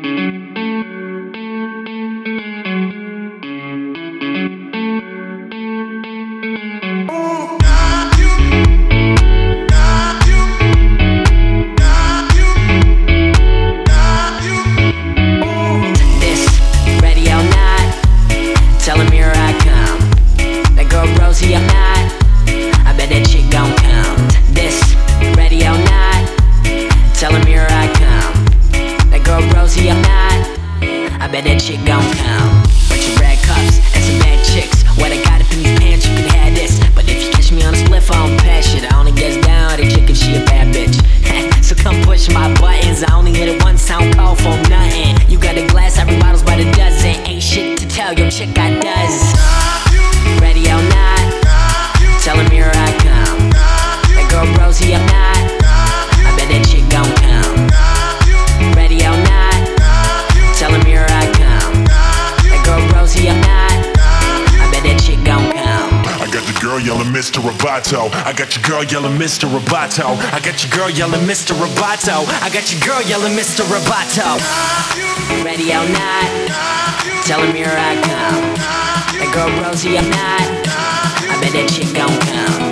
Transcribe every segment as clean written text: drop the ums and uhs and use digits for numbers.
Bet that chick gon' come. Bunch of red cups and some bad chicks. What I got up in these pants, you can have this. But if you catch me on a spliff, I don't pass shit. I only gets down the chick if she a bad bitch. So come push my buttons. I only hit it once, I don't call for nothing. You got a glass, every bottle's by the dozen. Ain't shit to tell, your chick got does. Ready or not, tell him here I come. That girl Rosie, I'm not. I bet that chick gon' come. Ready or not, tell him here I come. That girl Rosie, I'm not. I bet that chick gon' come. I got the girl yelling Mr. Roboto. I got your girl yelling Mr. Roboto. I got your girl yelling Mr. Roboto. I got your girl yelling Mr. Roboto. Ready or not, tell him here I come. That girl Rosie, I'm not. I bet that chick gon' come.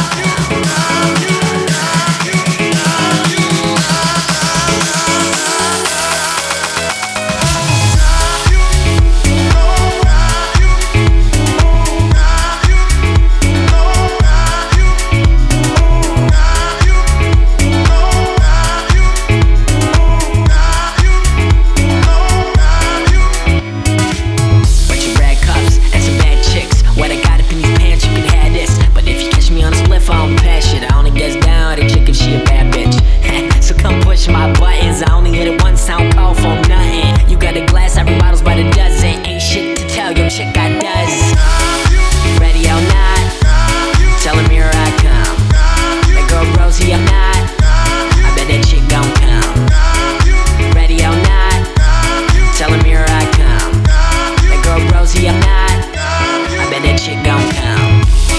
My buttons, I only hit it once, I don't call for nothing. You got a glass, every bottle's by the dozen. Ain't shit to tell, your chick got does. Ready or not, tell him here I come. That girl Rosie, I'm not. I bet that chick gon' come. Ready or not, tell him here I come. That girl Rosie, I'm not. I bet that chick gon' come.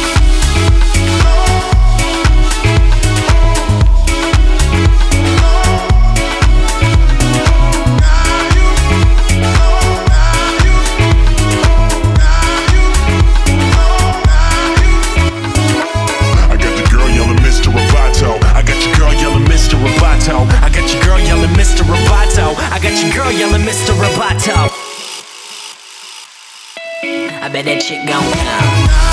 I got your girl yelling Mr. Roboto. I bet that chick gon' come.